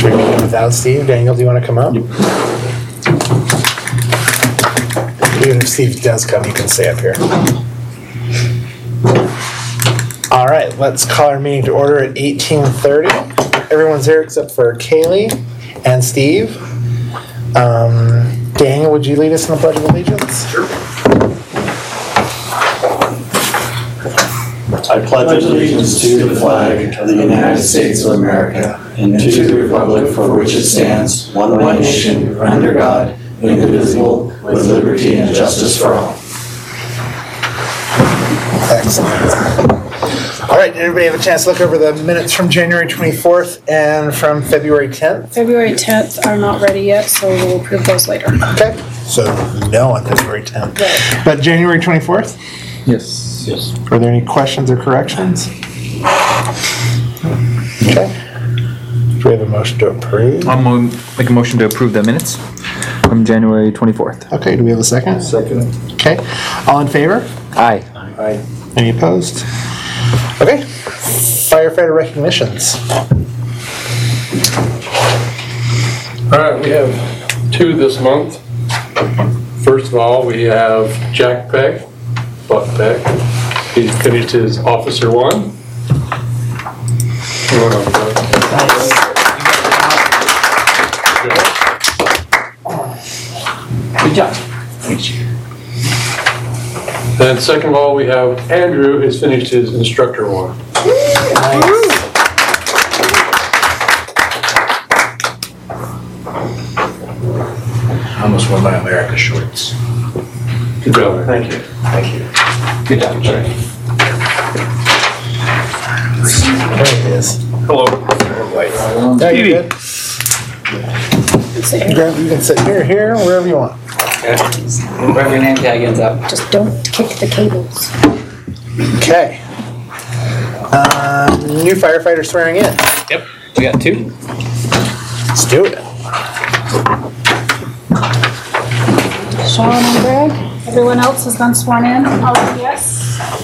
Should we begin without Steve? Daniel, do you want to come up? Even if Steve does come, you can stay up here. All right, let's call our meeting to order at 18:30. Everyone's here except for Kaylee and Steve. Daniel, would you lead us in the Pledge of Allegiance? Sure. I pledge allegiance to the flag of the United States of America and to the republic for which it stands, one nation, under God, indivisible, with liberty and justice for all. Excellent. All right, did everybody have a chance to look over the minutes from January 24th and from February 10th? February 10th are not ready yet, so we'll approve those later. Okay, so no on February 10th. Right. But January 24th? Yes. Are there any questions or corrections? Okay. Do we have a motion to approve? I'll make a motion to approve the minutes from January 24th. Okay, do we have a second? Second. Okay, all in favor? Aye. Aye. Any opposed? Okay, firefighter recognitions. All right, we have 2 this month. First of all, we have Jack Peck, Buck Peck. He finished his Officer 1. Good job. And second of all, we have Andrew has finished his Instructor 1. I almost won my America shorts. Good job. Thank you. Thank you. Good job, Trey. There it is. Hello. Yeah, you're good. Say You can sit here, wherever you want. Wherever your name tag ends up. just don't kick the cables. Okay. New firefighter swearing in. Yep. We got 2. Let's do it. Sean and Greg, everyone else has been sworn in. All yes.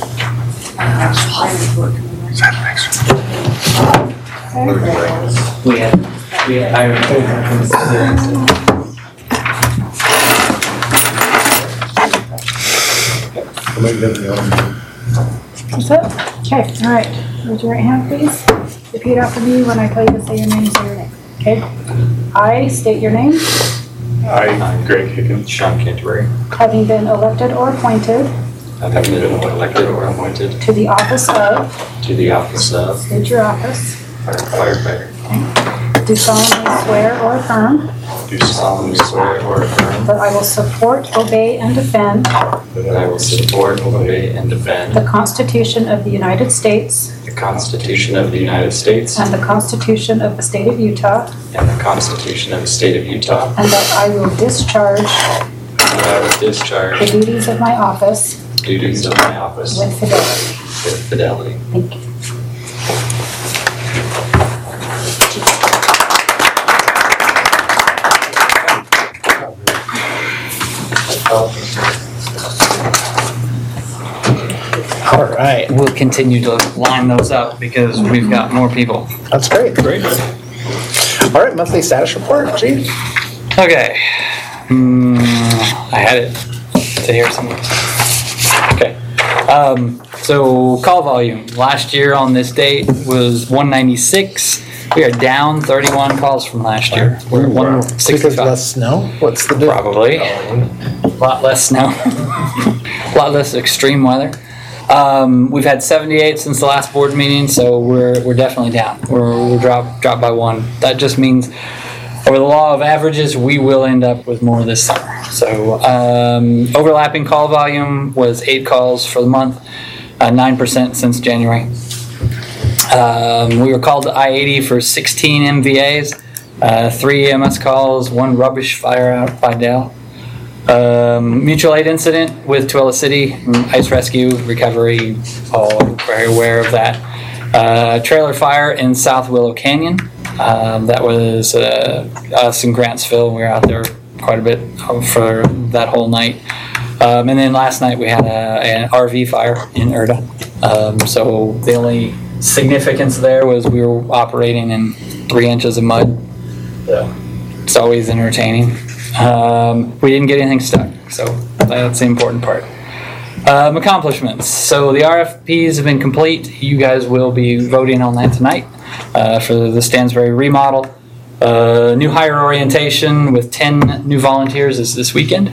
That's it? Okay, all right. Raise your right hand, please. Repeat after me when I tell you to say your name, say your name. Okay? I state your name, I, Greg Higgins. Sean Canterbury. having been elected or appointed Having been elected or appointed to the office of, to the office of state your office, firefighter, do solemnly swear or affirm do solemnly swear or affirm that I will support, obey, and defend that I will support, obey, and defend the Constitution of the United States the Constitution of the United States and the Constitution of the State of Utah, and the Constitution of the State of Utah, and that I will discharge and that I will the discharge duties of my office the duties of my office with fidelity. with fidelity. Thank you. All right. We'll continue to line those up because we've got more people. That's great. Great. All right, monthly status report, Chief. Okay. I had it to hear something. Okay. So call volume last year on this date was 196. We are down 31 calls from last year. We're at Because 165. less snow? What's the deal? Probably. A lot less snow. A lot less extreme weather. We've had 78 since the last board meeting, so we're definitely down. We're dropped by 1. That just means over the law of averages, we will end up with more this summer. So overlapping call volume was 8 calls for the month, 9% since January. We were called to I-80 for 16 MVAs, 3 EMS calls, 1 rubbish fire out by Dell. Mutual aid incident with Tooele City, ice rescue, recovery, all very aware of that. Trailer fire in South Willow Canyon. That was us in Grantsville. We were out there quite a bit for that whole night. And then last night we had an RV fire in Erda. So the only significance there was we were operating in 3 inches of mud It's always entertaining. We didn't get anything stuck, so that's the important part. Accomplishments. So the RFPs have been complete. You guys will be voting on that tonight for the Stansbury remodel. New hire orientation with 10 new volunteers is this weekend.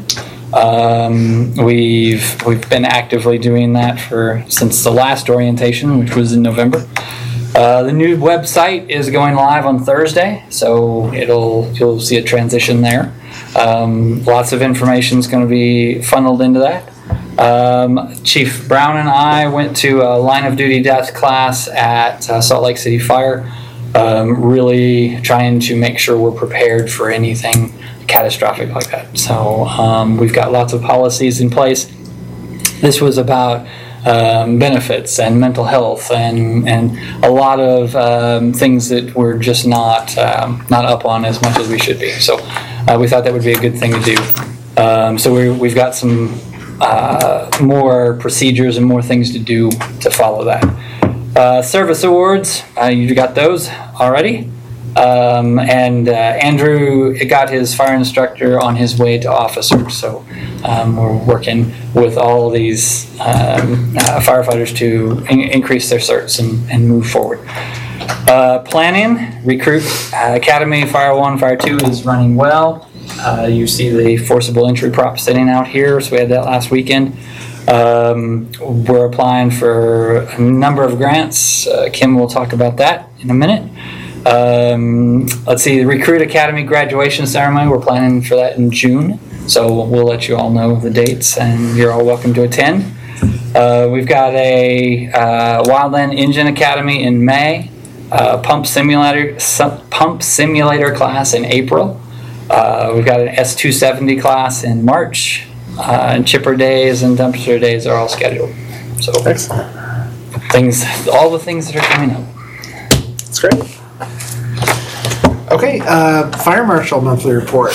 We've been actively doing that since the last orientation, which was in November. The new website is going live on Thursday, so you'll see a transition there. Lots of information is going to be funneled into that. Chief Brown and I went to a line of duty death class at Salt Lake City Fire, really trying to make sure we're prepared for anything catastrophic like that. So we've got lots of policies in place. This was about benefits and mental health and a lot of things that we're just not up on as much as we should be. So we thought that would be a good thing to do. So we've got some more procedures and more things to do to follow that. Service awards, you got those already. And Andrew got his fire instructor on his way to officer. So we're working with all these firefighters to increase their certs and move forward. Planning, recruit academy, Fire 1, Fire 2 is running well. You see the forcible entry prop sitting out here, so we had that last weekend. We're applying for a number of grants. Kim will talk about that in a minute. Let's see, the Recruit Academy graduation ceremony, we're planning for that in June. So we'll let you all know the dates and you're all welcome to attend. We've got a Wildland Engine Academy in May, pump simulator class in April. We've got an S270 class in March, and chipper days and dumpster days are all scheduled. So Excellent. all the things that are coming up. That's great. Okay, Fire Marshal monthly report.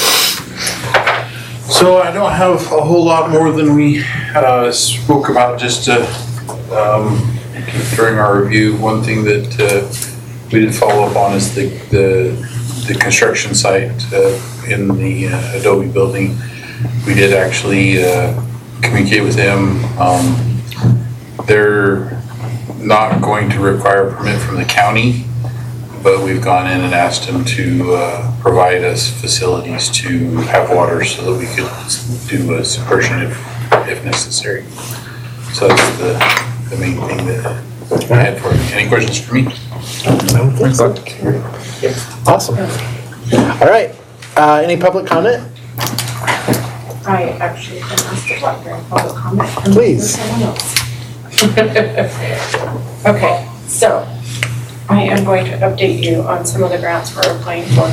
So I don't have a whole lot more than we spoke about just during our review. One thing that we did follow up on is the construction site in the Adobe building. We did actually communicate with them. They're not going to require a permit from the county, but we've gone in and asked them to provide us facilities to have water so that we could do a submersion if necessary. So that's the main thing that I had for you. Any questions for me? I don't think so. Awesome. All right. Any public comment? I actually can ask the Blackberry public comment. from Please. Someone else. Okay, so I am going to update you on some of the grants we're applying for,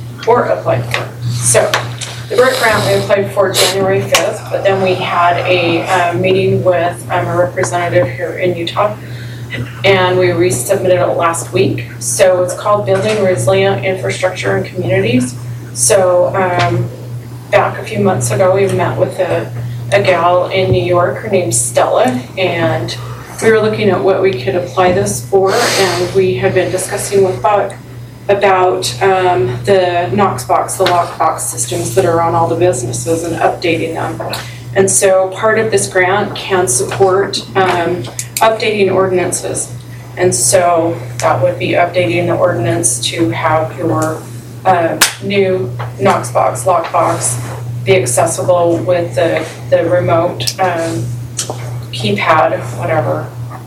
So the BRIC grant we applied for January 5th, but then we had a meeting with a representative here in Utah, and we resubmitted it last week. So it's called Building Resilient Infrastructure in Communities. So back a few months ago, we met with a gal in New York. Her name's Stella, and we were looking at what we could apply this for, and we had been discussing with Buck about the Knox box, the lockbox systems that are on all the businesses and updating them. And so part of this grant can support updating ordinances. And so that would be updating the ordinance to have your new Knox box, lockbox be accessible with the remote keypad, whatever,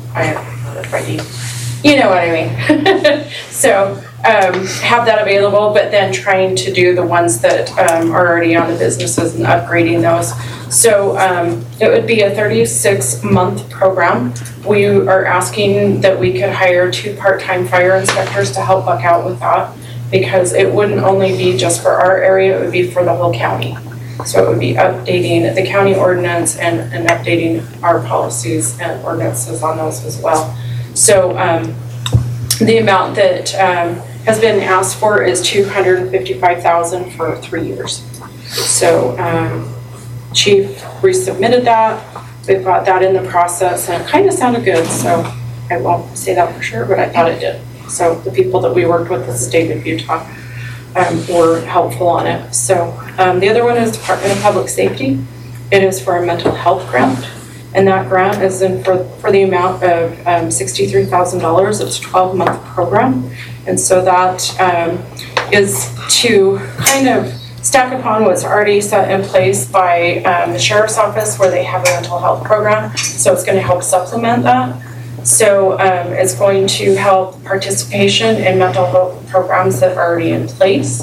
you know what I mean. So have that available, but then trying to do the ones that are already on the businesses and upgrading those. So it would be a 36-month program. We are asking that we could hire 2 part-time fire inspectors to help Buck out with that, because it wouldn't only be just for our area, it would be for the whole county. So it would be updating the county ordinance and updating our policies and ordinances on those as well. So the amount that has been asked for is $255,000 for 3 years. So Chief resubmitted that. We've got that in the process, and it kind of sounded good, so I won't say that for sure, but I thought it did. So the people that we worked with, the state of Utah. were helpful on it. So the other one is Department of Public Safety. It is for a mental health grant, and that grant is in for the amount of $63,000. It's a 12-month program, and so that is to kind of stack upon what's already set in place by the Sheriff's Office, where they have a mental health program. So it's going to help supplement that. So it's going to help participation in mental health programs that are already in place.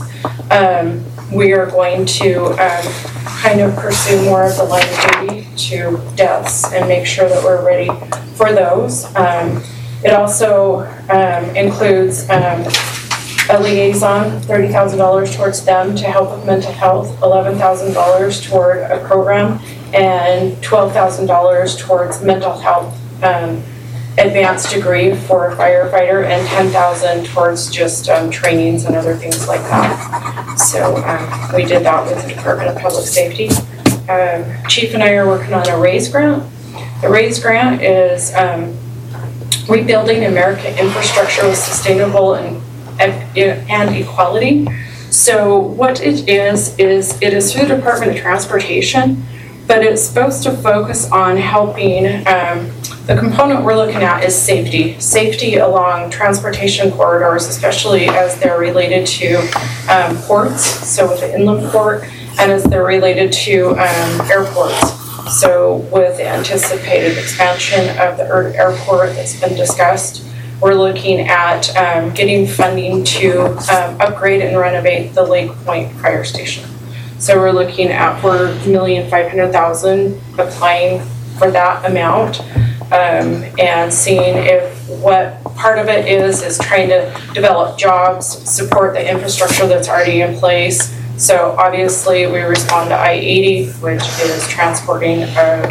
We are going to kind of pursue more of the line of duty to deaths and make sure that we're ready for those. It also includes a liaison, $30,000 towards them to help with mental health, $11,000 toward a program, and $12,000 towards mental health advanced degree for a firefighter, and $10,000 towards just trainings and other things like that. So we did that with the Department of Public Safety. Chief and I are working on a RAISE grant. The RAISE grant is rebuilding American infrastructure with sustainable and equality. So what it is it is through the Department of Transportation, but it's supposed to focus on helping, the component we're looking at is safety along transportation corridors, especially as they're related to ports, so with the inland port, and as they're related to airports. So with the anticipated expansion of the airport that's been discussed, we're looking at getting funding to upgrade and renovate the Lake Point Fire Station. So we're looking at $4,500,000, applying for that amount, and seeing if what part of it is trying to develop jobs, support the infrastructure that's already in place. So obviously we respond to I-80, which is transporting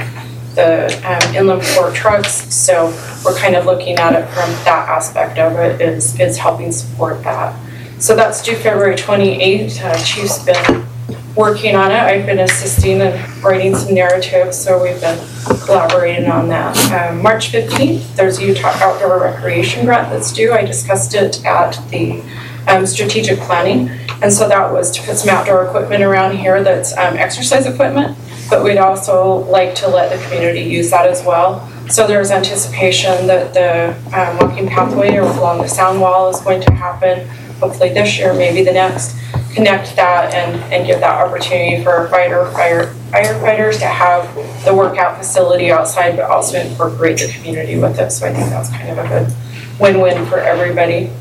the inland port trucks. So we're kind of looking at it from that aspect of it, is helping support that. So that's due February 28th. Chief's been working on it. I've been assisting and writing some narratives, so we've been collaborating on that. March 15th, there's a Utah Outdoor Recreation Grant that's due. I discussed it at the strategic planning, and so that was to put some outdoor equipment around here that's exercise equipment, but we'd also like to let the community use that as well. So there's anticipation that the walking pathway along the sound wall is going to happen, hopefully this year, maybe the next. Connect that and give that opportunity for firefighters to have the workout facility outside, but also incorporate the community with it. So I think that's kind of a good win-win for everybody.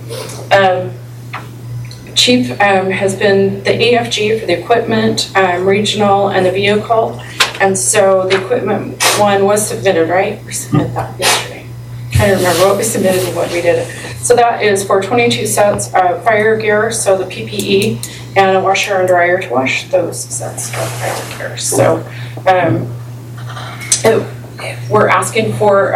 Chief has been the AFG for the equipment, regional, and the vehicle. And so the equipment one was submitted, right? We submitted that yesterday. I'm trying to remember what we submitted and what we did. So that is for 22 sets of fire gear, so the PPE, and a washer and dryer to wash those sets of fire gear. So we're asking for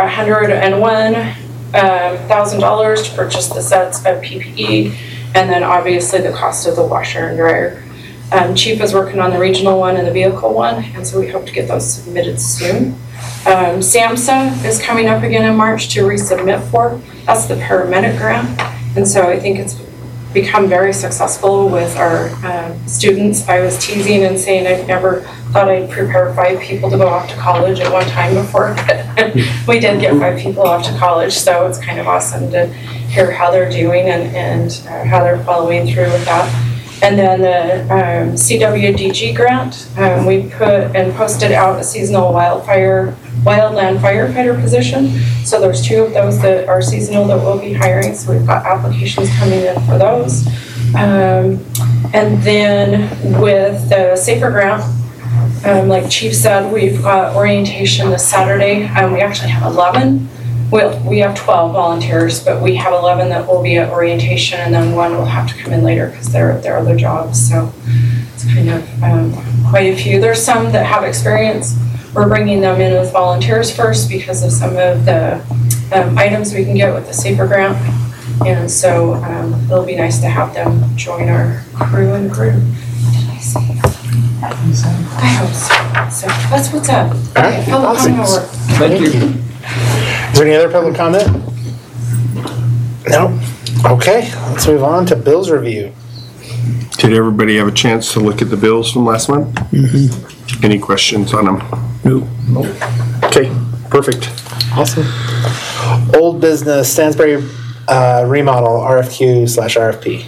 $101,000 to purchase the sets of PPE, and then obviously the cost of the washer and dryer. Chief is working on the regional one and the vehicle one, and so we hope to get those submitted soon. SAMHSA is coming up again in March to resubmit for. That's the paramedic grant, and so I think it's become very successful with our students. I was teasing and saying I never thought I'd prepare 5 people to go off to college at one time before, but we did get 5 people off to college, so it's kind of awesome to hear how they're doing and how they're following through with that. And then the CWDG grant, we put and posted out a seasonal wildland firefighter position. So there's 2 of those that are seasonal that we'll be hiring. So we've got applications coming in for those. And then with the SAFER grant, like Chief said, we've got orientation this Saturday. We actually have 11. Well, we have 12 volunteers, but we have 11 that will be at orientation, and then 1 will have to come in later because they're at their other jobs. So it's kind of quite a few. There's some that have experience. We're bringing them in as volunteers first because of some of the items we can get with the SAFER grant. And so it'll be nice to have them join our crew and group. Did I say? I hope so. So that's what's up. Okay, public comment work. Thank you. Is there any other public comment? No? Okay, let's move on to bills review. Did everybody have a chance to look at the bills from last month? Any questions on them? Nope. Okay, perfect. Awesome. Old business, Stansbury remodel, RFQ/RFP.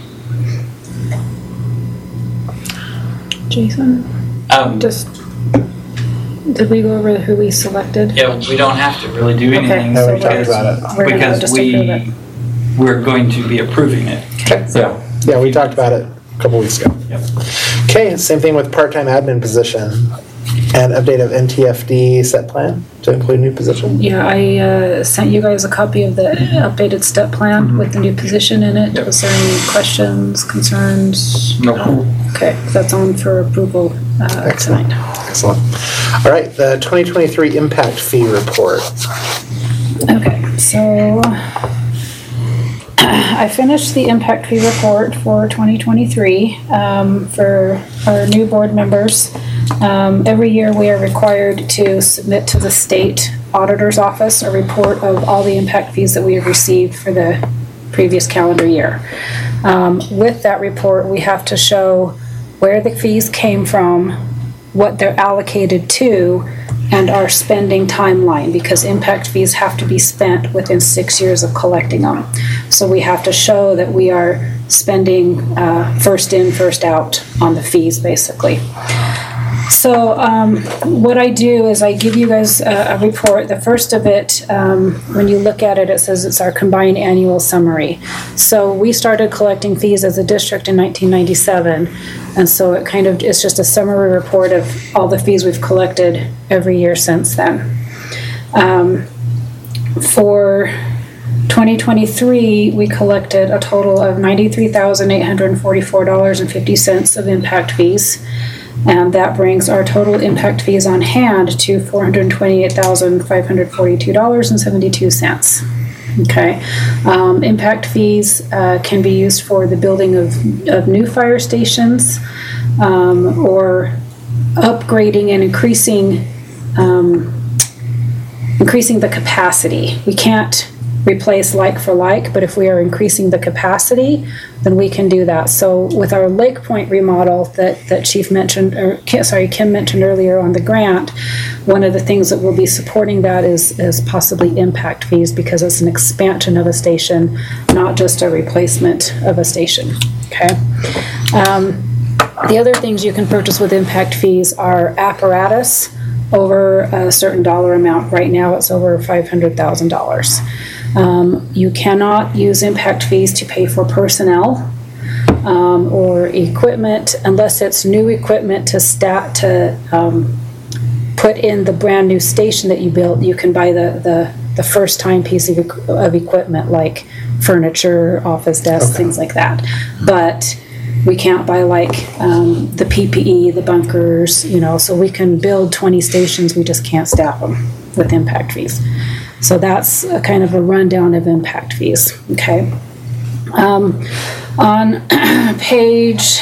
Jason, just, did we go over who we selected? Yeah, we don't have to really do anything. Okay, so we talked about it. We're gonna Because just approve it. we're going to be approving it. Okay. So, Yeah, we talked about it a couple weeks ago. Yep. Okay, same thing with part-time admin position and update of NTFD set plan to include new position. Yeah, I sent you guys a copy of the updated step plan with the new position in it. Was there any questions, concerns? no. Okay, that's on for approval Excellent. tonight. Excellent. All right, the 2023 impact fee report. Okay, so I finished the impact fee report for 2023 for our new board members. Every year we are required to submit to the state auditor's office a report of all the impact fees that we have received for the previous calendar year. With that report, we have to show where the fees came from, what they're allocated to, and our spending timeline, because impact fees have to be spent within 6 years of collecting them. So we have to show that we are spending first in, first out on the fees, basically. So what I do is I give you guys a report. The first of it, when you look at it, it says it's our combined annual summary. So we started collecting fees as a district in 1997, and so it's just a summary report of all the fees we've collected every year since then. For 2023, we collected a total of $93,844.50 of impact fees. And that brings our total impact fees on hand to $428,542.72. Okay. Impact fees can be used for the building of new fire stations or upgrading and increasing the capacity. We can't replace like for like, but if we are increasing the capacity, then we can do that. So with our Lake Point remodel that Kim mentioned earlier on the grant, one of the things that will be supporting that is possibly impact fees, because it's an expansion of a station, not just a replacement of a station. Okay. The other things you can purchase with impact fees are apparatus over a certain dollar amount. Right now it's over $500,000. You cannot use impact fees to pay for personnel or equipment unless it's new equipment to put in the brand new station that you built. You can buy the first time piece of equipment like furniture, office desks, things like that. But we can't buy the PPE, the bunkers, so we can build 20 stations, we just can't staff them with impact fees. So that's a kind of a rundown of impact fees, okay? On page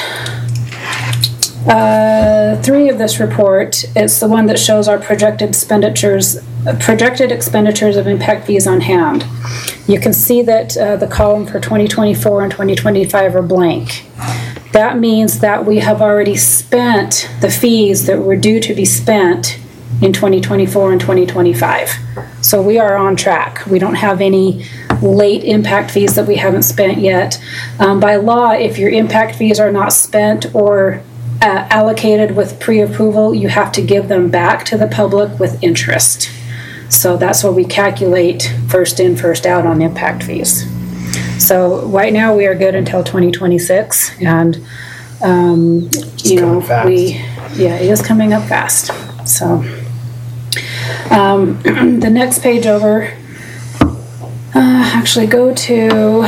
3 of this report, it's the one that shows our projected expenditures of impact fees on hand. You can see that the column for 2024 and 2025 are blank. That means that we have already spent the fees that were due to be spent in 2024 and 2025. So we are on track. We don't have any late impact fees that we haven't spent yet. By law, if your impact fees are not spent or allocated with pre-approval, you have to give them back to the public with interest. So that's where we calculate first in, first out on impact fees. So right now we are good until 2026, and it is coming up fast. So the next page over, actually go to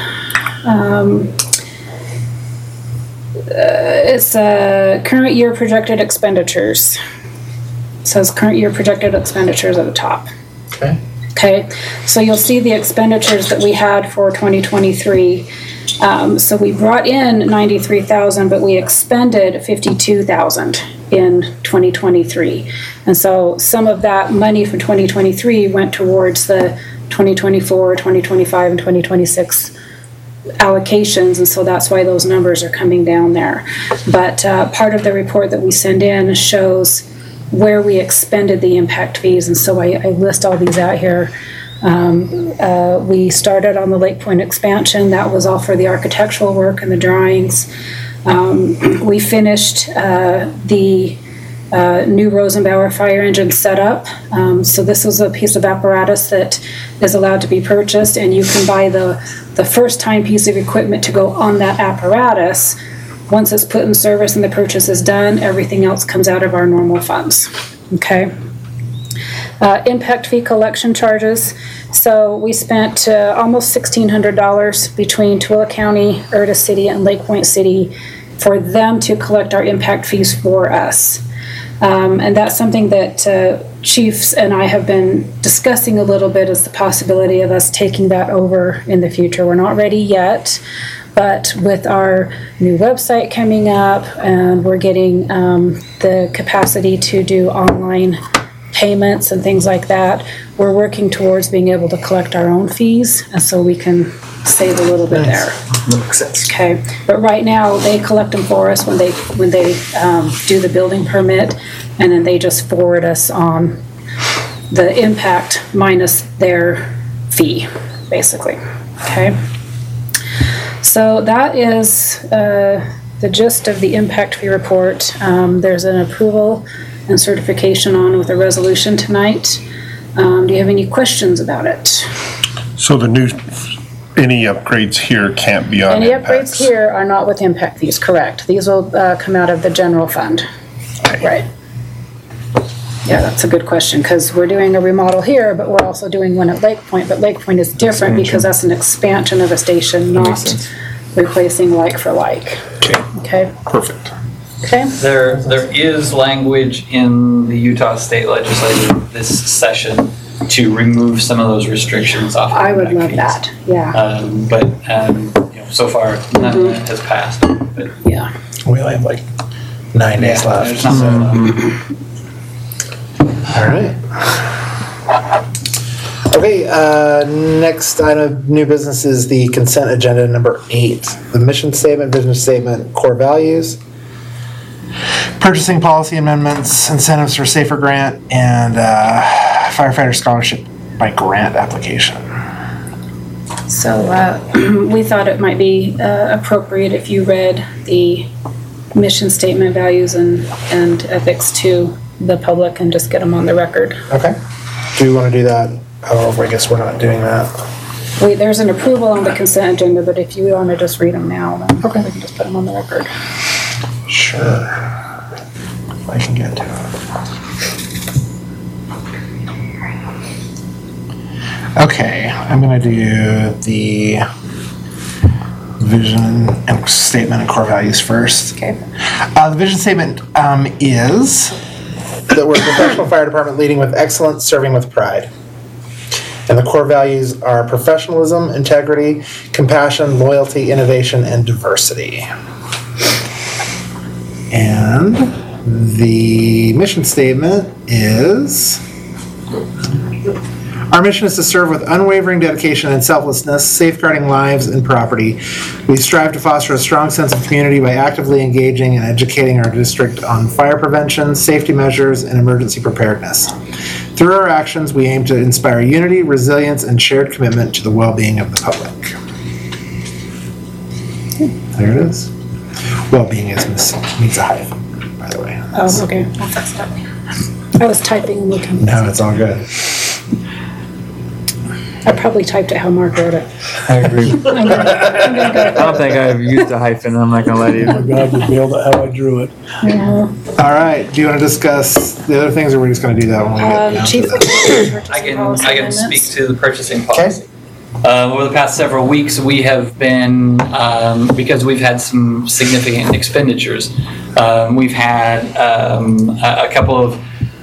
it's current year projected expenditures. It says current year projected expenditures at the top. Okay, so you'll see the expenditures that we had for 2023. So we brought in $93,000, but we expended $52,000 in 2023. And so some of that money from 2023 went towards the 2024, 2025, and 2026 allocations, and so that's why those numbers are coming down there. But part of the report that we send in shows where we expended the impact fees, and so I list all these out here. We started on the Lake Point expansion. That was all for the architectural work and the drawings. We finished the new Rosenbauer fire engine setup. So this was a piece of apparatus that is allowed to be purchased, and you can buy the first time piece of equipment to go on that apparatus. Once it's put in service and the purchase is done, everything else comes out of our normal funds. Okay. Impact fee collection charges. So we spent almost $1,600 between Tooele County, Erta City, and Lake Point City for them to collect our impact fees for us. And that's something that Chiefs and I have been discussing a little bit, as the possibility of us taking that over in the future. We're not ready yet, but with our new website coming up, and we're getting the capacity to do online payments and things like that, we're working towards being able to collect our own fees, and so we can save a little bit there. Makes sense. Okay, but right now they collect them for us when they do the building permit, and then they just forward us on the impact minus their fee, basically. Okay, so that is the gist of the impact fee report. There's an approval and certification on with a resolution tonight. Do you have any questions about it? So any upgrades here can't be on Any impacts? upgrades here are not with impact fees, correct. These will come out of the general fund. Right. Yeah, that's a good question, because we're doing a remodel here, but we're also doing one at Lake Point, but Lake Point is different because that's an expansion of a station, not replacing like for like. Okay. Perfect. Okay. There is language in the Utah State Legislature this session to remove some of those restrictions off. I would love that, yeah. But so far, none of that has passed. But yeah. We only have like 9 days left. there's not All right. Okay, next item of new business is the consent agenda number 8. The mission statement, vision statement, core values, purchasing policy amendments, incentives for safer grant, and firefighter scholarship by grant application. So we thought it might be appropriate if you read the mission statement, values, and ethics to the public and just get them on the record. Okay. Do you want to do that? Oh, I guess we're not doing that. There's an approval on the consent agenda, but if you want to just read them now, then we can just put them on the record. Sure. If I can get to it. Okay, I'm going to do the vision and statement and core values first. Okay. The vision statement is that we're a professional fire department leading with excellence, serving with pride. And the core values are professionalism, integrity, compassion, loyalty, innovation, and diversity. And the mission statement is, our mission is to serve with unwavering dedication and selflessness, safeguarding lives and property. We strive to foster a strong sense of community by actively engaging and educating our district on fire prevention, safety measures, and emergency preparedness. Through our actions, we aim to inspire unity, resilience, and shared commitment to the well-being of the public. There it is. Well-being needs a hyphen, by the way. Oh, okay. I'll fix that. I was typing and looking. No, it's all good. I probably typed it how Mark wrote it. I agree. I'm gonna go. I don't think I've used a hyphen. I'm not gonna lie to you. God, you nailed it how I drew it. Yeah. All right. Do you want to discuss the other things, or we're just going to do that when we get down Chief, to that? I can speak to the purchasing Okay. policy. Over the past several weeks, we have been, because we've had some significant expenditures, we've had a couple of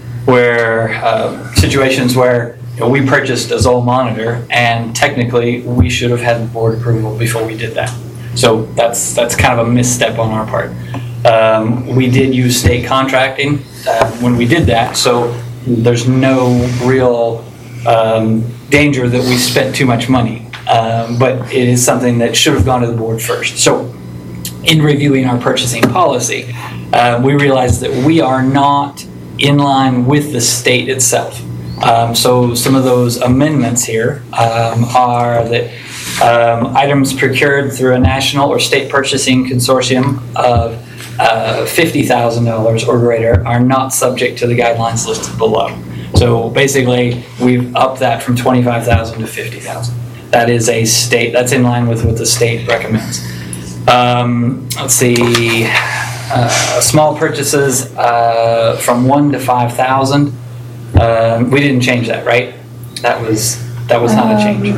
situations where we purchased a Zoll monitor, and technically we should have had board approval before we did that. So that's kind of a misstep on our part. We did use state contracting when we did that, so there's no real danger that we spent too much money. but it is something that should have gone to the board first. So in reviewing our purchasing policy, we realized that we are not in line with the state itself. So some of those amendments here are that items procured through a national or state purchasing consortium of $50,000 or greater are not subject to the guidelines listed below. So basically, we've upped that from $25,000 to $50,000. That is a state, that's in line with what the state recommends. Let's see, small purchases from 1 to 5,000. We didn't change that, right? That was not a change.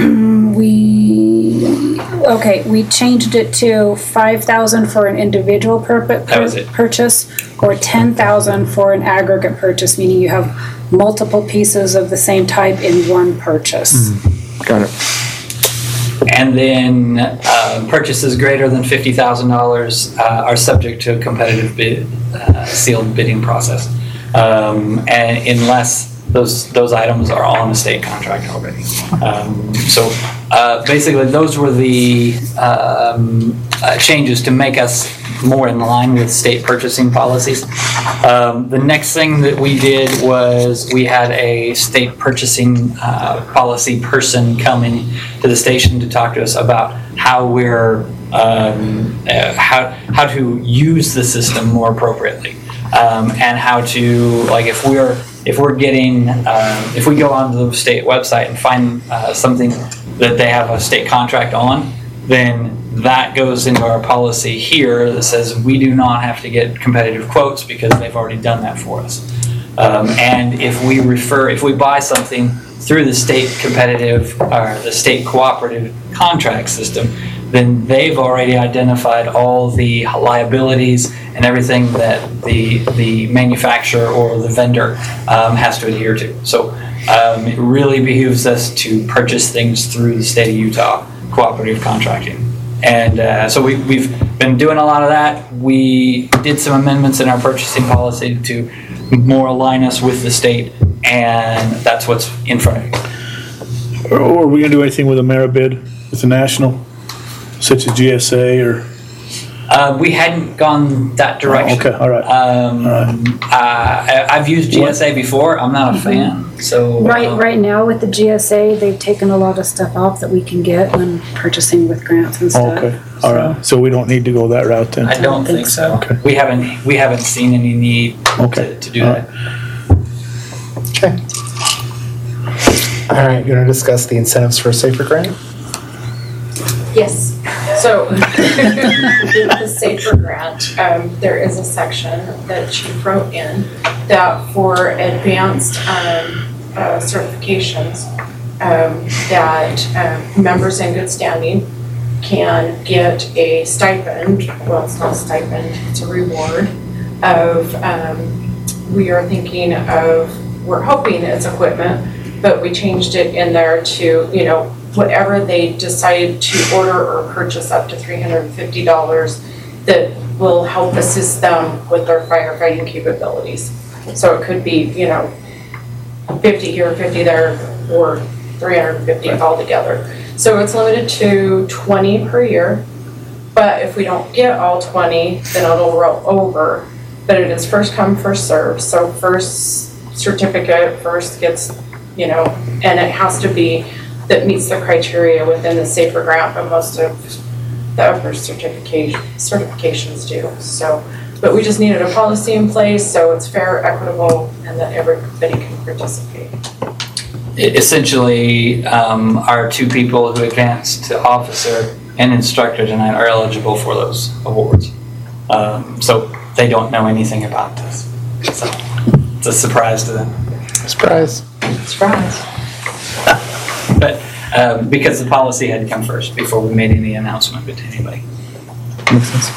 We changed it to 5,000 for an individual purchase, or 10,000 for an aggregate purchase, meaning you have multiple pieces of the same type in one purchase. Got it. And then purchases greater than $50,000 are subject to a competitive bid, sealed bidding process, and unless those items are on a state contract already. So basically, those were the changes to make us more in line with state purchasing policies. The next thing that we did was we had a state purchasing policy person coming to the station to talk to us about how we're how to use the system more appropriately, and how to, like, if we go onto the state website and find something that they have a state contract on, then that goes into our policy here that says we do not have to get competitive quotes because they've already done that for us. And if we buy something through the state competitive or the state cooperative contract system, then they've already identified all the liabilities and everything that the manufacturer or the vendor has to adhere to. So it really behooves us to purchase things through the state of Utah cooperative contracting. And so we've been doing a lot of that. We did some amendments in our purchasing policy to more align us with the state, and that's what's in front of you. Or are we gonna do anything with AmeriBid, with the national, such as GSA or? We hadn't gone that direction. Okay, all right. I've used GSA before. I'm not a fan. So Right now with the GSA, they've taken a lot of stuff off that we can get when purchasing with grants and stuff. Okay, all right. So we don't need to go that route then? I don't think so. Okay. We haven't seen any need to do that. Okay. All right, you're gonna discuss the incentives for a safer grant? Yes, so the SAFER grant, there is a section that she wrote in that for advanced certifications, that members in good standing can get a stipend, well, it's not a stipend, it's a reward of, we're hoping it's equipment, but we changed it in there to, whatever they decide to order or purchase up to $350 that will help assist them with their firefighting capabilities. So it could be, 50 here, 50 there, or 350 altogether. So it's limited to 20 per year, but if we don't get all 20, then it'll roll over. But it is first come, first served. So first certificate, first gets, and it has to be that meets the criteria within the SAFER grant, but most of the upper certifications do. So, but we just needed a policy in place so it's fair, equitable, and that everybody can participate. Essentially, our two people who advanced to officer and instructor tonight are eligible for those awards. So they don't know anything about this. So it's a surprise to them. Surprise. Surprise. But because the policy had come first before we made any announcement to anybody. Makes sense.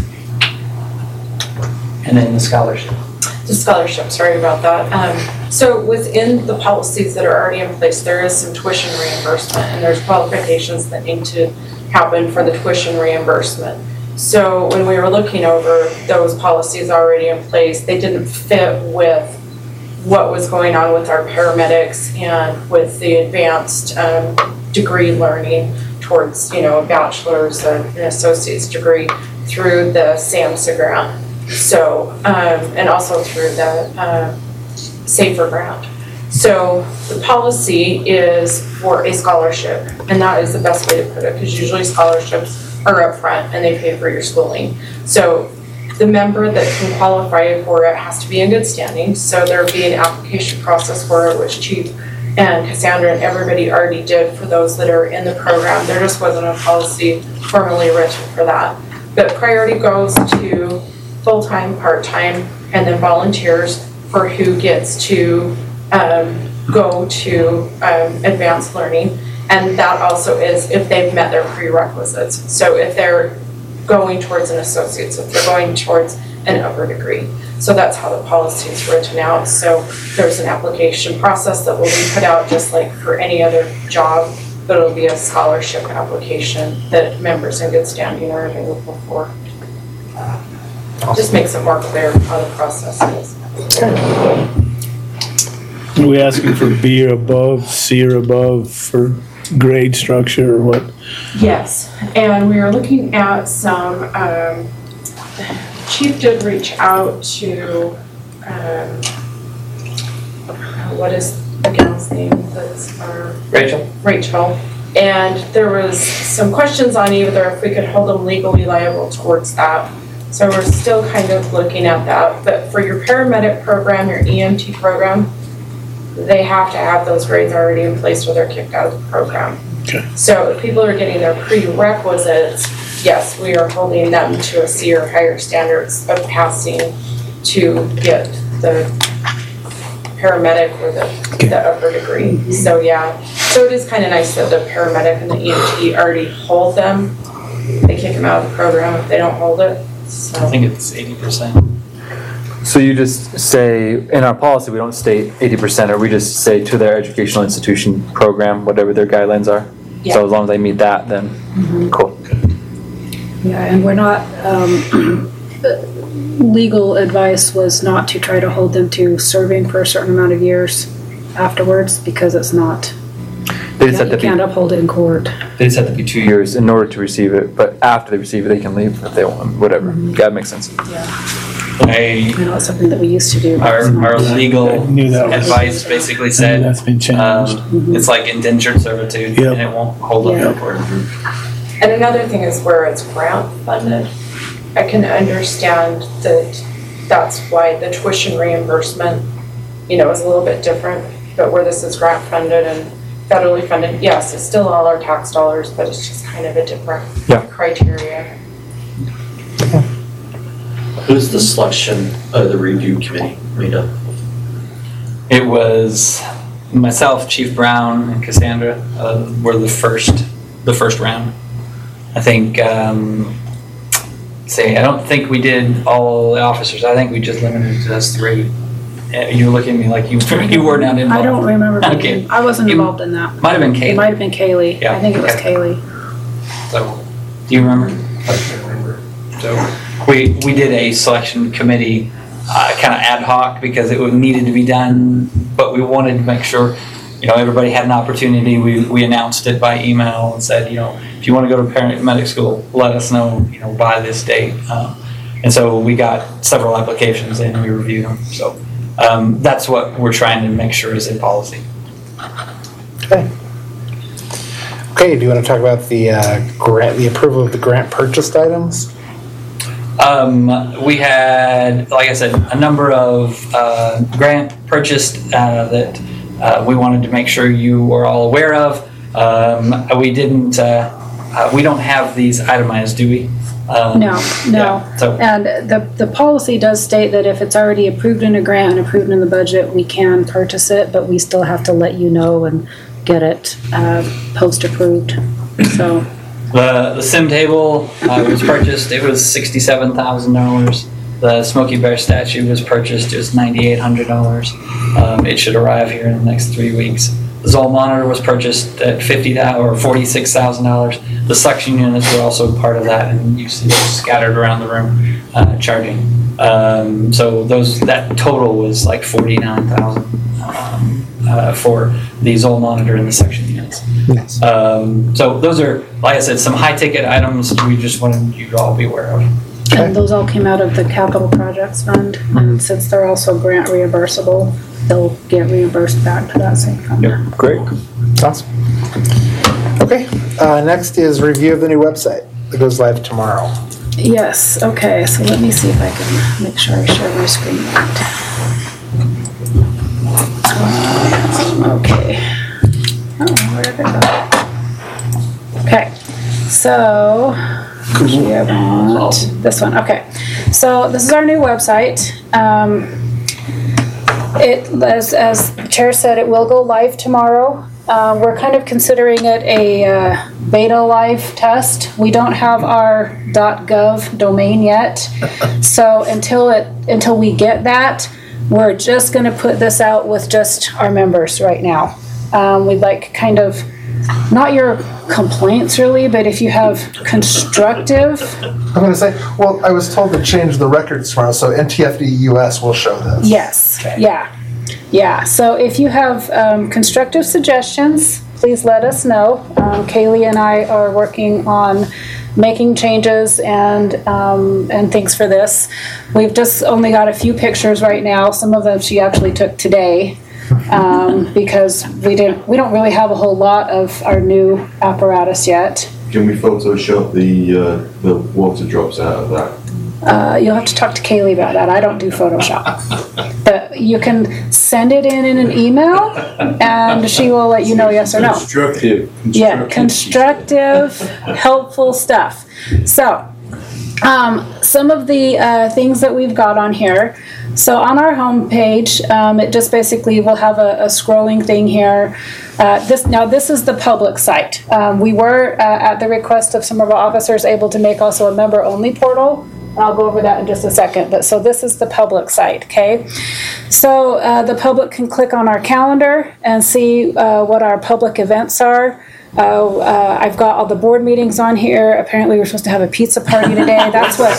And then the scholarship. The scholarship, sorry about that. So within the policies that are already in place, there is some tuition reimbursement, and there's qualifications that need to happen for the tuition reimbursement. So when we were looking over those policies already in place, they didn't fit with what was going on with our paramedics and with the advanced degree learning towards, a bachelor's, an associate's degree through the SAMHSA grant. So, and also through the SAFER grant. So the policy is for a scholarship, and that is the best way to put it, because usually scholarships are upfront and they pay for your schooling. So the member that can qualify for it has to be in good standing. So there'll be an application process for it, which Chief and Cassandra and everybody already did for those that are in the program. There just wasn't a policy formally written for that. But priority goes to full-time, part-time, and then volunteers for who gets to go to advanced learning. And that also is if they've met their prerequisites. So if they're going towards an associate's, if they're going towards an upper degree. So that's how the policy is written out. So there's an application process that will be put out just like for any other job, but it'll be a scholarship application that members in good standing are available for. Just makes it more clear how the process is. Are we asking for B or above, C or above for grade structure or what? Yes, and we are looking at some, Chief did reach out to, what is the gal's name that's our? Rachel. And there was some questions on either if we could hold them legally liable towards that. So we're still kind of looking at that. But for your paramedic program, your EMT program, they have to have those grades already in place or they're kicked out of the program. Okay. So if people are getting their prerequisites, yes, we are holding them to a C or higher standards of passing to get the paramedic or the upper degree. So yeah, so it is kind of nice that the paramedic and the EMT already hold them. They kick them out of the program if they don't hold it. So. I think it's 80%. So you just say, in our policy, we don't state 80%, or we just say to their educational institution program, whatever their guidelines are? Yeah. So as long as they meet that, then cool. Yeah, and we're not, legal advice was not to try to hold them to serving for a certain amount of years afterwards, because it's not, They just have you to can't be, uphold it in court. They just have to be 2 years. years in order to receive it, but after they receive it, they can leave if they want, whatever. That makes sense. I know it's something that we used to do. but it's not. Our legal knew that was- advice basically And said, that's been changed. it's like indentured servitude, Yep. and it won't hold up Yeah. in court. And another thing is where it's grant funded. I can understand that that's why the tuition reimbursement, is a little bit different. But where this is grant funded and federally funded, yes, it's still all our tax dollars, but it's just kind of a different criteria. Who's the selection of the review committee made up? It was myself, Chief Brown, and Cassandra were the first round. I think, I don't think we did all the officers. I think we just limited it to us 3. You're looking at me like you were not involved. I don't remember. Okay. I wasn't You- involved in that. Might have been It Kate. might have been Kaylee. Yeah, I think it was okay. Kaylee. So, do you remember? I can't remember. So, we did a selection committee, kind of ad hoc because it needed to be done, but we wanted to make sure, everybody had an opportunity. We announced it by email and said, if you want to go to paramedic school, let us know, by this date. And so we got several applications in and we reviewed them. So, that's what we're trying to make sure is in policy. Okay, do you want to talk about the grant, the approval of the grant purchased items? We had, like I said, a number of grant purchased that we wanted to make sure you were all aware of. We didn't, we don't have these itemized, do we? No. Yeah, so, And the policy does state that if it's already approved in a grant and approved in the budget, we can purchase it, but we still have to let you know and get it post-approved, so. the sim table was purchased, it was $67,000. The Smokey Bear statue was purchased, it was $9,800. It should arrive here in the next 3 weeks. The Zoll monitor was purchased at $46,000. The suction units were also part of that, and you see those scattered around the room charging. So that total was like $49,000 for the Zoll monitor and the suction unit. things. Nice. So those are, like I said, some high ticket items we just wanted you to all be aware of. And those all came out of the capital projects fund, and since they're also grant reimbursable, they'll get reimbursed back to that same fund. Great. Awesome. Okay, next is review of the new website that goes live tomorrow. Yes, okay, so let me see if I can make sure I share my screen right. Okay. Oh, where did it go? Okay, so we want this one, okay. So this is our new website. As the chair said, it will go live tomorrow. We're kind of considering it a beta live test. We don't have our .gov domain yet. So until we get that, we're just going to put this out with just our members right now. We'd like kind of, not your complaints really, but if you have constructive. I'm going to say, well, I was told to change the records tomorrow, so NTFD US will show this. Yes, yeah. So if you have constructive suggestions, please let us know. Kaylee and I are working on making changes and things for this. We've just only got a few pictures right now. Some of them she actually took today. Because we don't really have a whole lot of our new apparatus yet. Can we Photoshop the water drops out of that? You'll have to talk to Kaylee about that. I don't do Photoshop. But you can send it in an email, and she will let you know yes or no. Constructive, helpful stuff. So, some of the things that we've got on here. So on our homepage, it just basically will have a scrolling thing here. This is the public site. We were, at the request of some of our officers, able to make also a member-only portal. I'll go over that in just a second. But so this is the public site, okay? So the public can click on our calendar and see what our public events are. I've got all the board meetings on here. Apparently we're supposed to have a pizza party today. That's what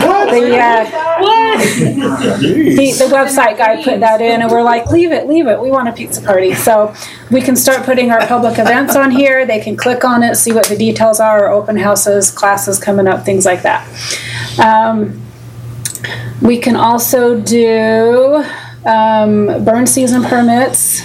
the website guy put that in, and we're like, leave it. We want a pizza party. So we can start putting our public events on here. They can click on it, see what the details are, open houses, classes coming up, things like that. We can also do burn season permits.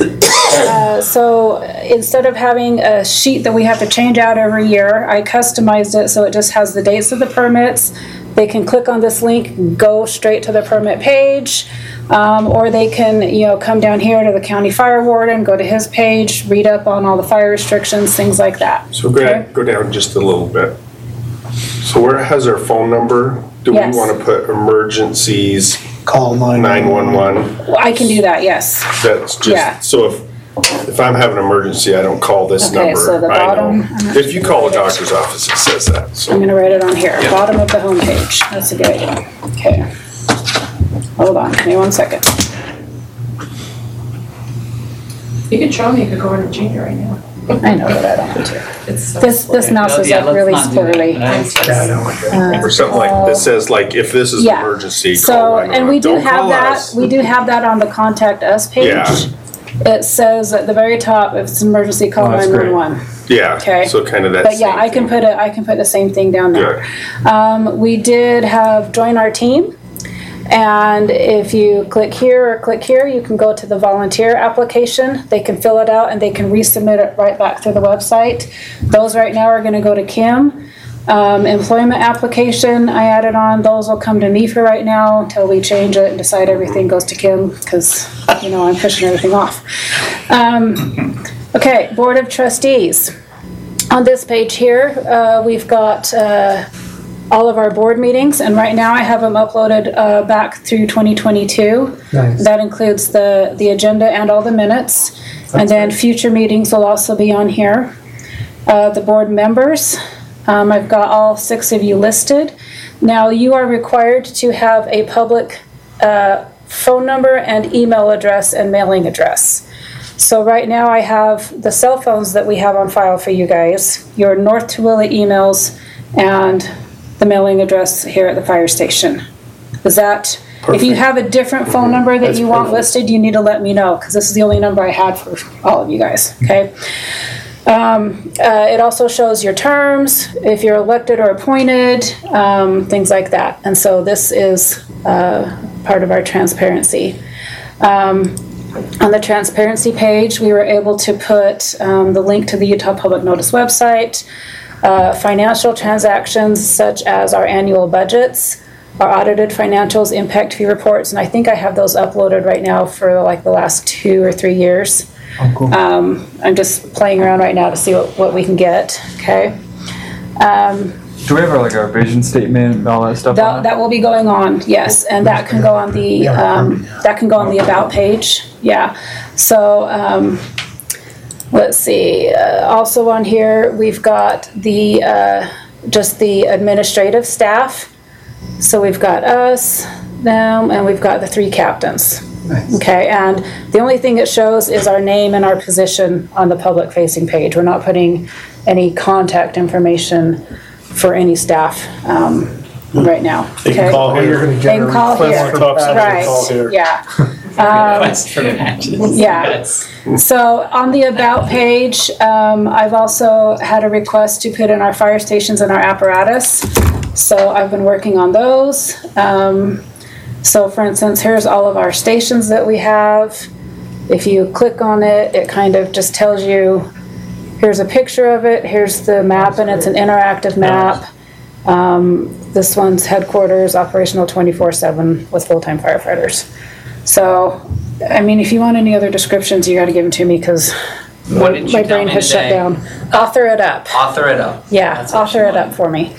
So instead of having a sheet that we have to change out every year, I customized it so it just has the dates of the permits. They can click on this link, go straight to the permit page, or they can, come down here to the county fire warden, go to his page, read up on all the fire restrictions, things like that. So go down just a little bit. So where it has our phone number, do Yes. we want to put emergencies? Call 911. Well, I can do that, yes. That's just, Yeah. so if I'm having an emergency, I don't call this Okay, number. so the I bottom- know. If you call a doctor's office, it says that, I'm so. gonna write it on here, Yeah. bottom of the home page. That's a good idea. Okay. Hold on, give me 1 second. You could show me, you could go in and change it right now. I know that I don't want to. It's so This mouse is Yeah, like let's really not do that. squirrely. Or something like, this says like, if this is an Yeah. emergency, So, call and we 911. do Don't have call that, us. we do have that on the contact us page. Yeah. It says at the very top, if it's an emergency, call Oh, that's great. 911. Yeah, Okay. so kind of that. But yeah, same I can thing. put the same thing down there. Good. We did have join our team. And if you click here or click here, you can go to the volunteer application. They can fill it out and they can resubmit it right back through the website. Those right now are going to go to Kim. Employment application I added on, those will come to me for right now until we change it and decide everything goes to Kim because, I'm pushing everything off. Okay, Board of Trustees. On this page here, we've got all of our board meetings, and right now I have them uploaded back through 2022. Nice. That includes the agenda and all the minutes. And then future meetings will also be on here. The board members, I've got all 6 of you listed. Now you are required to have a public phone number and email address and mailing address. So right now I have the cell phones that we have on file for you guys, your North Tooele emails, and the mailing address here at the fire station. Is that, if you have a different phone number that you want listed, you need to let me know, because this is the only number I had for all of you guys, okay? It also shows your terms, if you're elected or appointed, things like that. And so this is part of our transparency. On the transparency page, we were able to put the link to the Utah Public Notice website, financial transactions such as our annual budgets, our audited financials, impact fee reports, and I think I have those uploaded right now for like the last 2 or 3 years. Oh, cool. I'm just playing around right now to see what we can get, okay? Do we have like our vision statement and all that stuff on That will be going on, yes, and that can go on the, about page, yeah. So, let's see, also on here, we've got the, just the administrative staff. So we've got us, them, and we've got the 3 captains. Nice. Okay, and the only thing it shows is our name and our position on the public facing page. We're not putting any contact information for any staff right now. They can call here. They can call here. Right, yeah. Yeah. So on the about page, I've also had a request to put in our fire stations and our apparatus. So I've been working on those. So for instance, here's all of our stations that we have. If you click on it, it kind of just tells you, here's a picture of it, here's the map, and it's an interactive map. This one's headquarters, operational 24/7 with full-time firefighters. So, I mean, if you want any other descriptions, you got to give them to me because my brain has shut down. Author it up. Author it up. Yeah, author it up for me.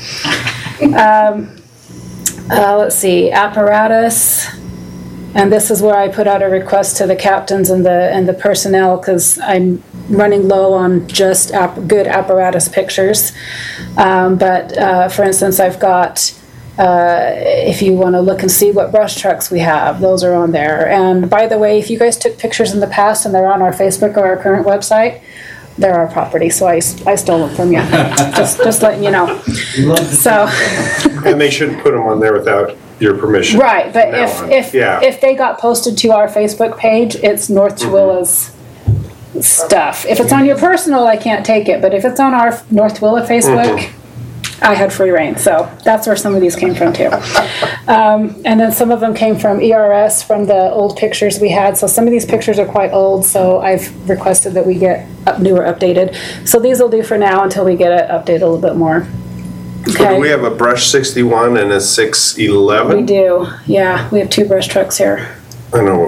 Let's see, apparatus, and this is where I put out a request to the captains and the personnel because I'm running low on just good apparatus pictures. But for instance, I've got, if you want to look and see what brush trucks we have, those are on there. And by the way, if you guys took pictures in the past and they're on our Facebook or our current website, they're our property, so I stole them from you. just letting you know. So. And they shouldn't put them on there without your permission. Right, but if they got posted to our Facebook page, it's North Tooele's stuff. If it's on your personal, I can't take it, but if it's on our North Tooele Facebook, I had free reign, so that's where some of these came from too. And then some of them came from ERS, from the old pictures we had. So some of these pictures are quite old, so I've requested that we get newer updated. So these will do for now until we get it updated a little bit more. So do we have a brush 61 and a 611? We do, yeah. We have 2 brush trucks here. I know,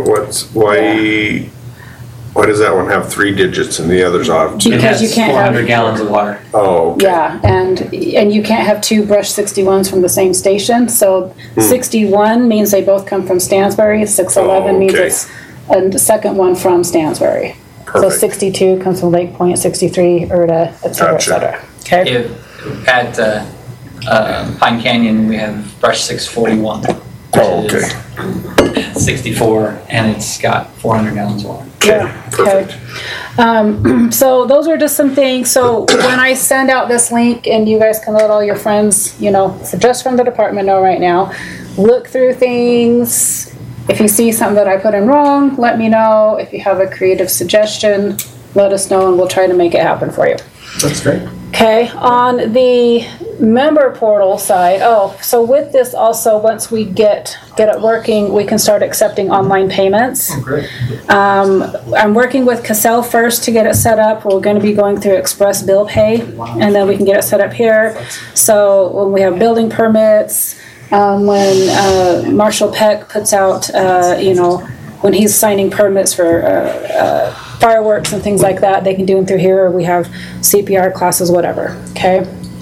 why does that one have 3 digits and the others off? Because you can't 400 gallons of water. Oh, okay. Yeah, and you can't have 2 brush 61s from the same station. So 61 means they both come from Stansbury. 611 means it's a second one from Stansbury. Perfect. So 62 comes from Lake Point, 63 Erta, et cetera, et cetera. Okay. At Pine Canyon, we have brush 641. Oh, okay. 64, and it's got 400 gallons of water. Yeah, perfect. So those are just some things. So when I send out this link, and you guys can let all your friends, just from the department know right now, look through things. If you see something that I put in wrong, let me know. If you have a creative suggestion, let us know, and we'll try to make it happen for you. That's great. Okay, on the member portal side, so with this also, once we get it working, we can start accepting online payments. Oh, great. I'm working with Cassell first to get it set up. We're going to be going through Express Bill Pay, and then we can get it set up here. So when we have building permits, when Marshall Peck puts out, when he's signing permits for fireworks and things like that, they can do them through here, or we have CPR classes, whatever, okay?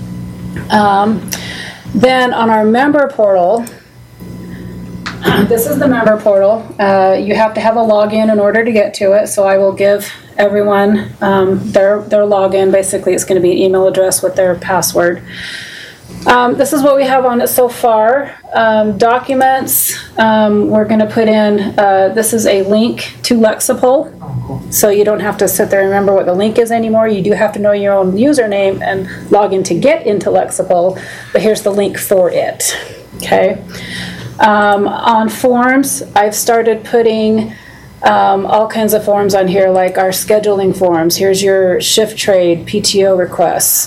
Then on our member portal, this is the member portal. You have to have a login in order to get to it, so I will give everyone their login. Basically, it's going to be an email address with their password. This is what we have on it so far. Documents, we're going to put in, this is a link to Lexipol. So you don't have to sit there and remember what the link is anymore. You do have to know your own username and log in to get into Lexipol, but here's the link for it. Okay. On forms, I've started putting all kinds of forms on here, like our scheduling forms. Here's your shift trade, PTO requests,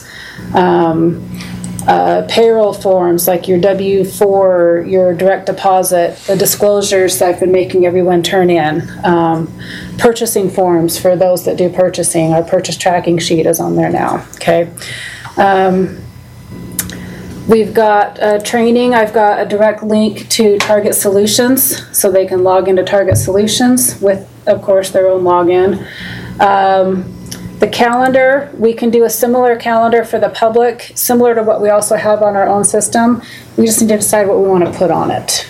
payroll forms like your W-4, your direct deposit, the disclosures that I've been making everyone turn in, purchasing forms for those that do purchasing. Our purchase tracking sheet is on there now, okay? We've got training. I've got a direct link to Target Solutions, so they can log into Target Solutions with, of course, their own login. The calendar, we can do a similar calendar for the public, similar to what we also have on our own system. We just need to decide what we want to put on it.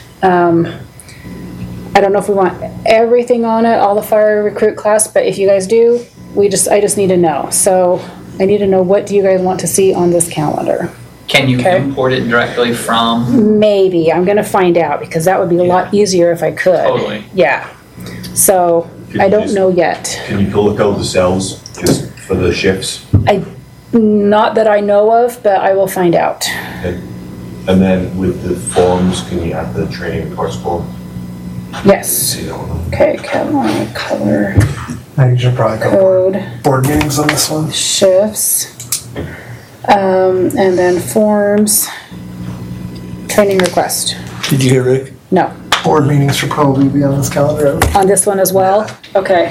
I don't know if we want everything on it, all the fire recruit class, but if you guys do, I just need to know. So I need to know, what do you guys want to see on this calendar? Can you import it directly from? Maybe. I'm going to find out, because that would be a lot easier if I could. Totally. Yeah. So I don't know yet. Can you pull the code cells just for the shifts? Not that I know of, but I will find out. And then with the forms, can you add the training request form? Yes. Okay, color. I should probably go code. Board meetings on this one. Shifts. And then forms. Training request. Did you hear Rick? No. Board meetings should probably be on this calendar. On this one as well? Okay.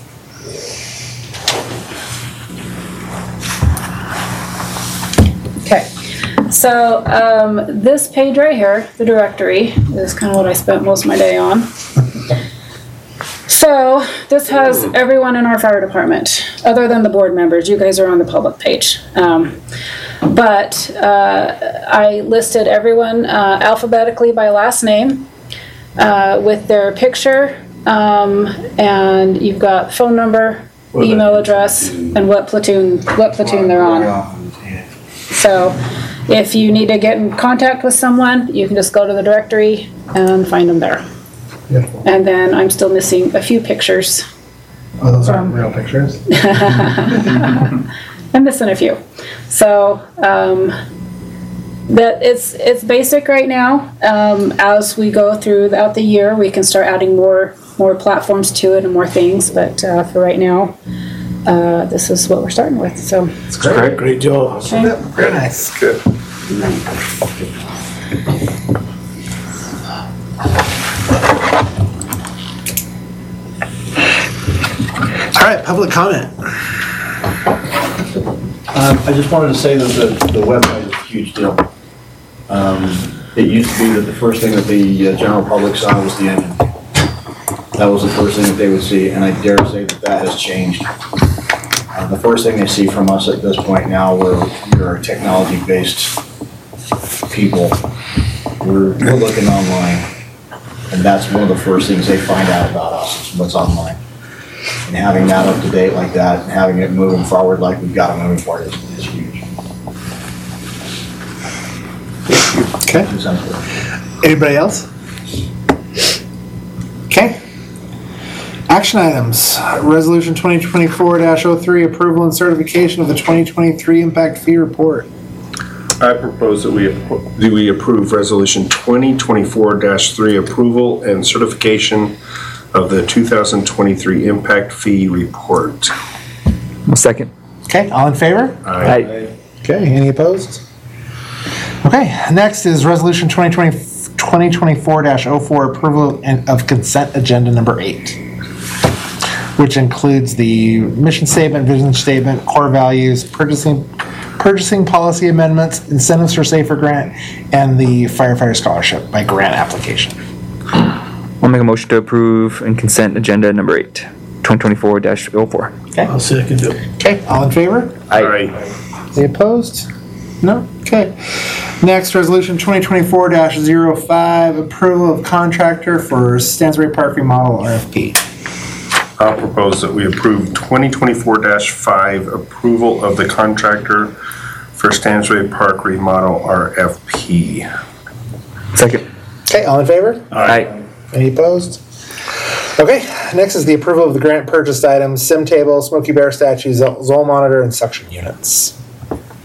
Okay. So this page right here, the directory, is kind of what I spent most of my day on. So this has everyone in our fire department, other than the board members. You guys are on the public page. But I listed everyone alphabetically by last name with their picture, and you've got phone number, email address, and what platoon they're on. So if you need to get in contact with someone, you can just go to the directory and find them there. Beautiful. And then I'm still missing a few pictures. Oh, those aren't real pictures? I'm missing a few. So that it's basic right now. As we go throughout the year, we can start adding more platforms to it and more things. But for right now, this is what we're starting with. So it's great. Great job. Okay. Yep, very nice. Good. All right, public comment. I just wanted to say that the website is a huge deal. It used to be that the first thing that the general public saw was the engine. That was the first thing that they would see, and I dare say that has changed. The first thing they see from us at this point now, we're technology-based people. We're looking online, and that's one of the first things they find out about us, is what's online. And having that up to date like that, and having it moving forward like we've got it moving forward is huge. Okay. Anybody else? Okay. Action items. Resolution 2024-03, approval and certification of the 2023 impact fee report. I propose that we approve Resolution 2024-3, approval and certification of the 2023 impact fee report. Second. Okay, all in favor? Aye. Okay, any opposed? Okay, next is Resolution 2024-04, approval of consent agenda number 8, which includes the mission statement, vision statement, core values, purchasing policy amendments, incentives for safer grant, and the firefighter scholarship by grant application. I'll make a motion to approve and consent agenda number 8, 2024-04. Okay. I'll second it. Okay, all in favor? Aye. Any opposed? No? Okay. Next, Resolution 2024-05, approval of contractor for Stansbury Park remodel RFP. I'll propose that we approve 2024-5, approval of the contractor for Stansbury Park remodel RFP. Second. Okay, all in favor? Aye. Any opposed? Okay, next is the approval of the grant purchased items, sim table, Smoky Bear statue, Zoll monitor, and suction units.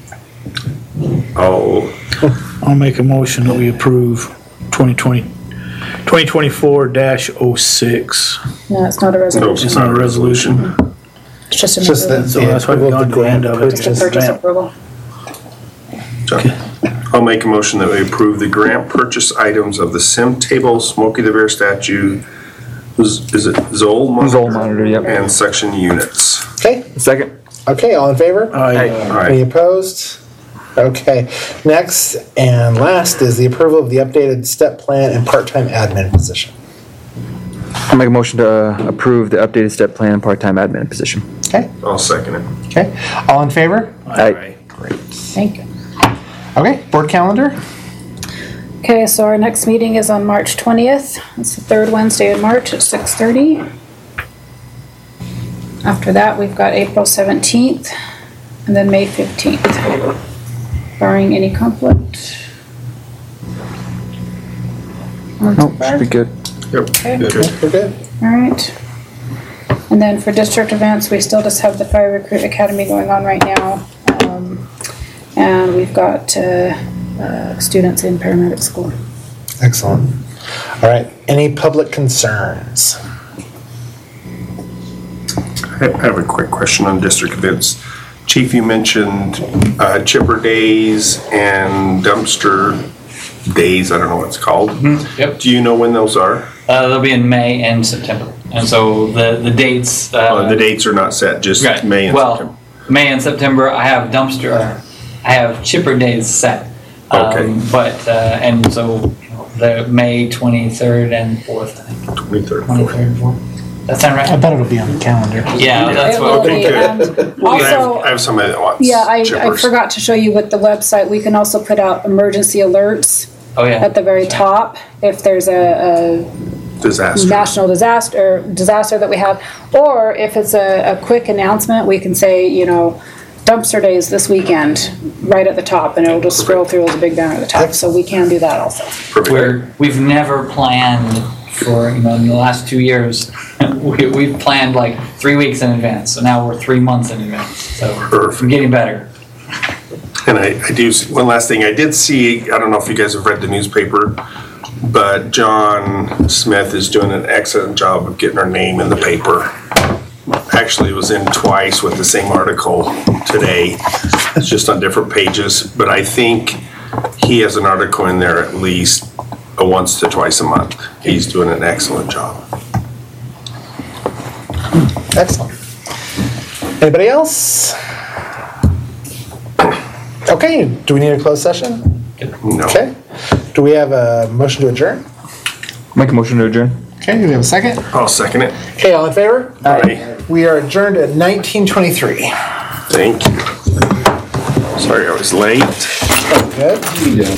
Oh, I'll make a motion that we approve 2024-5 2024-06. No, it's not a No, resolution. it's not a resolution. It's just It's just an the that's why we've approval of gone the to the end grant of it. Just a purchase. purchase approval. So, I'll make a motion that we approve the grant purchase items of the Sim Table, Smokey the Bear statue, is it Zoll monitor? Zoll monitor, yep. And section units. Okay, Second. okay, all in favor? Aye. Any opposed? Okay, next and last is the approval of the updated step plan and part-time admin position. I'll make a motion to approve the updated step plan and part-time admin position. Okay, I'll second it. okay, all in favor? Aye. Great. Thank you. Okay, board calendar? Okay, so our next meeting is on March 20th. It's the third Wednesday in March at 6:30. After that, we've got April 17th and then May 15th, barring any conflict. Nope, should be good. Yep. Okay. Good. We're good. All right. And then for district events, we still just have the Fire Recruit Academy going on right now. And we've got students in paramedic school. Excellent. All right, any public concerns? I have a quick question on district events. Chief, you mentioned chipper days and dumpster days, I don't know what it's called. Yep. Do you know when those are? They'll be in May and September. And so the dates. The dates are not set, just Right. May and Well, September. May and September, I have chipper days set. Okay. And so the May 23rd and 4th, I think. 23rd. 23rd and 4th. That sound I right? bet it'll be on the calendar. Yeah, that's It what. will be, and also, I have somebody that wants yeah, I chippers. forgot to show you with the website, we can also put out emergency alerts Oh, yeah. at the very top if there's a Disaster. national disaster that we have, or if it's a quick announcement, we can say, dumpster days this weekend, right at the top, and it'll just scroll through as a big banner at the top, so we can do that also. We've never planned for, in the last 2 years, we've planned like 3 weeks in advance, so now we're 3 months in advance, so we're getting better. And I do, one last thing, I did see, I don't know if you guys have read the newspaper, but John Smith is doing an excellent job of getting our name in the paper. Actually, it was in twice with the same article today. It's just on different pages, but I think he has an article in there at least once to twice a month. He's doing an excellent job. Excellent. Anybody else? Okay, do we need a closed session? No. Okay. Do we have a motion to adjourn? Make a motion to adjourn. Okay, do we have a second? I'll second it. Okay, all in favor? Aye. We are adjourned at 19:23. Thank you. Sorry I was late. Good.